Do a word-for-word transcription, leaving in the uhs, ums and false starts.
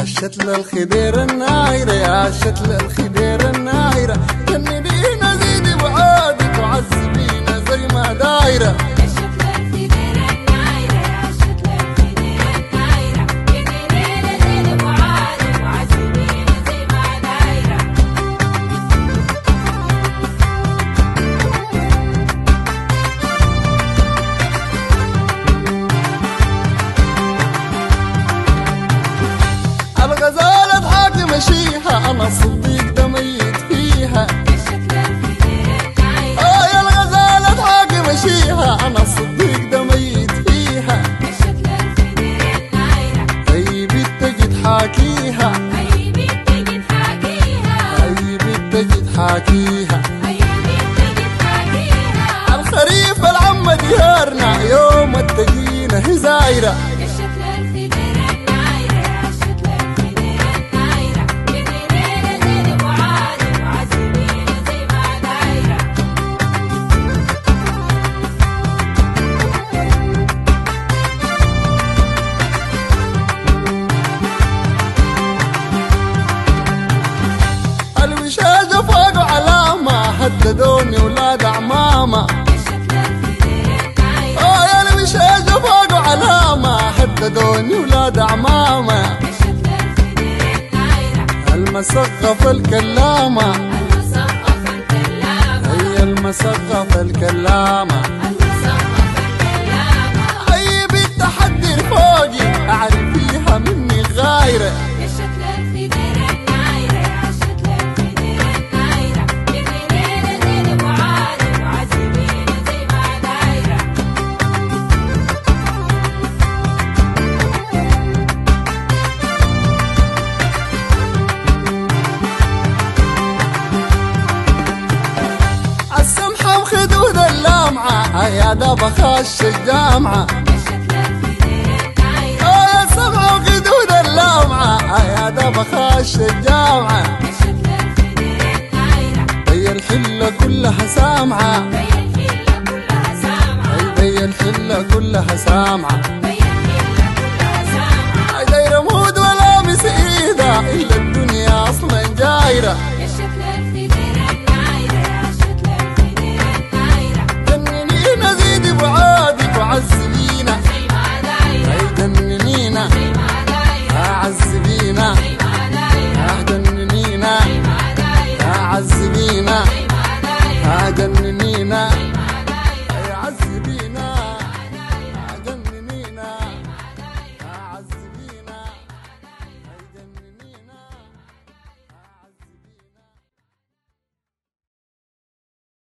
الشتلة الخديرة النايرة يا الشتلة الخديرة النايرة، كنبينا زيدي وعادك وعذبينا زي ما دايرة. الغزالة حاكم مشيها أنا الصديق ده ميت فيها. آه يا الغزالة حاكم مشيها أنا الصديق ده ميت فيها. طيب التجد حاكيها، طيب التجد حاكيها. الخريف العم ديارنا يوم التجينا هزايرة. الوشاجة فوق علامة هددوني ولاد عمامة. اه يا الوشاجة فوق علامة هددوني ولاد عمامة. المسقف الكلامة، هي المسقف الكلامة. عيب التحدي فوقي أعرف فيها مني غايرة. خدود اللامعة يا ده بخش الجامعة. يا سمعة وخدود اللامعة يا ده بخش الجامعة. هي الحلة كلها سامعة، هي الحلة كلها سامعة.